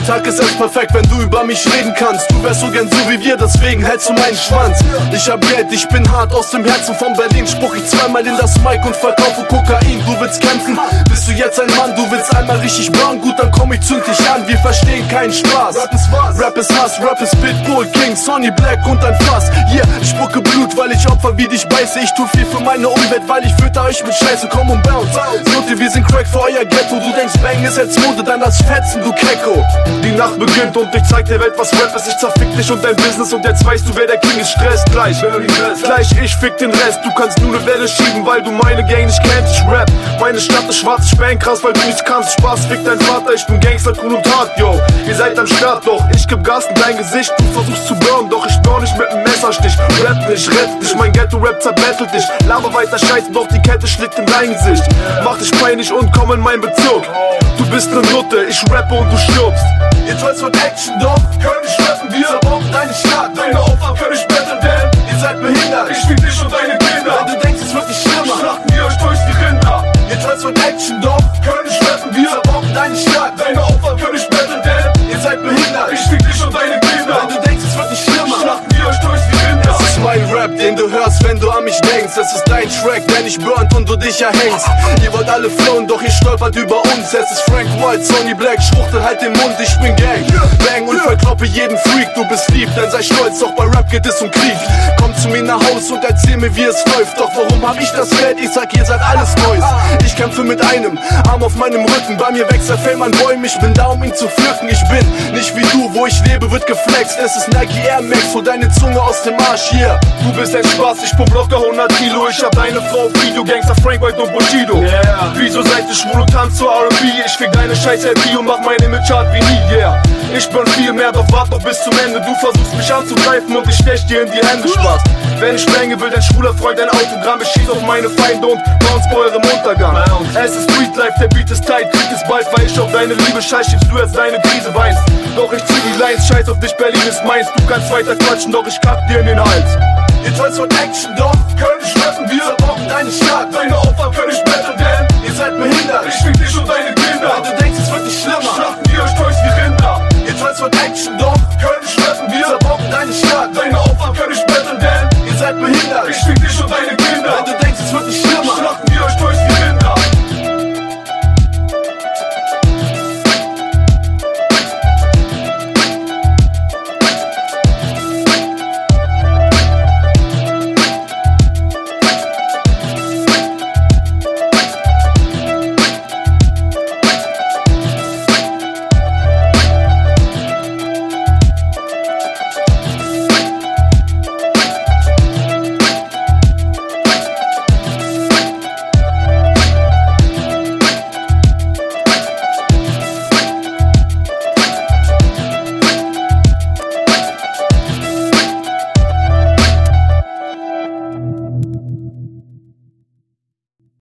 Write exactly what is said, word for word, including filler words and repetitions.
Tag ist erst perfekt, wenn du über mich reden kannst. Du wärst so gern so wie wir, deswegen hältst du meinen Schwanz. Ich hab Geld, ich bin hart aus dem Herzen von Berlin. Spuck ich zweimal in das Mic und verkaufe Kokain. Du willst kämpfen, bist du jetzt ein Mann? Du willst einmal richtig bauen, gut, dann komm ich zünd dich an. Wir verstehen keinen Spaß. Rap ist was? Rap ist Hass, Rap ist Pitbull, King, Sonny Black und ein Fass. Yeah, ich spucke Blut, weil ich Opfer wie dich beiße. Ich tu viel für meine Umwelt, weil ich fütter euch mit Scheiße. Komm und bounce. Nutte, wir sind Crack für euer Ghetto. Du denkst, Bang ist jetzt Mode, dann lass fetzen, du Kecko. Die Nacht beginnt und ich zeig der Welt, was Rap ist. Ich zerfick dich und dein Business und jetzt weißt du, wer der King ist. Stress gleich, gleich ich fick den Rest. Du kannst nur ne Welle schieben, weil du meine Gang nicht kennst. Ich rap, meine Stadt ist schwarz, ich bang krass, weil du nicht kannst. Spaß, fick dein Vater, ich bin Gangster, cool und hart, yo. Ihr seid am Start, doch ich geb Gas in dein Gesicht. Du versuchst zu burnen, doch ich burn nicht mit nem Messerstich. Rap nicht, rett dich, mein Ghetto-Rap zerbettelt dich. Laber weiter Scheiße, doch die Kette schlägt in dein Gesicht. Mach dich peinlich und komm in mein Bezirk. Du bist ne Nutte, ich rappe und du stirbst. Ihr wollt von Action, doch können nicht rappen, wir zerbomben deine Stadt. Deine Opfer können nicht betteln, denn ihr seid behindert. Ich fick dich und deine Kinder. Wenn du denkst, es wird nicht schlimmer, schlachten wir euch durch die Rinder. Ihr wollt von Action, doch können nicht rappen, wir zerbomben deine Stadt. Deine Opfer können nicht betteln, denn ihr seid behindert. Ich fick dich und deine Kinder. Wenn du denkst, es wird nicht schlimmer, schlachten wir euch durch die Rinder. Das ist mein Rap, den du hörst, wenn du an mich denkst. Das ist dein Track, der nicht burnt und du dich erhängst. Ihr wollt alle flown, doch ihr stolpert über uns. Es ist Frank White, Sonny Black, schwuchtel halt den Mund, ich bin Gang. Bang und verkloppe jeden Freak, du bist lieb, dann sei stolz, doch bei Rap geht es um Krieg. Komm zu mir nach Haus und erzähl mir, wie es läuft. Doch warum hab ich das Geld? Ich sag, ihr seid alles Neues. Ich kämpfe mit einem Arm auf meinem Rücken, bei mir wächst der Fame an Bäumen, ich bin da, um ihn zu pflücken. Ich bin nicht wie du, wo ich lebe, wird geflext. Es ist Nike Air Max, hol deine Zunge aus dem Arsch hier. Du bist ein Spaß, ich pump locker hundert Kilo. Ich hab deine Frau auf Video, Gangster Frank White und Bushido. Yeah. Wieso seid ihr schwul und tanzt zu R und B? Ich fick deine scheiß L P und mach mein Image hart wie nie, yeah. Ich bin viel mehr, doch wart noch bis zum Ende. Du versuchst mich anzugreifen und ich stech dir in die Hände, Spaß. Wenn ich sprenge, will dein schwuler Freund ein Autogramm. Ich schieß auf meine Feinde und bounce bei eurem Untergang. Es ist Street Life, der Beat ist tight, Krieg ist bald, weil ich auf deine Liebe scheiß, schiebst du als deine Krise weinst. Doch ich zieh die Lines, scheiß auf dich, Berlin ist meins. Du kannst weiter quatschen, doch ich kack dir in den Hals. Ihr wollt von Action, doch können nicht rappen, wir zerbomben deine Stadt. Deine Opfer können nicht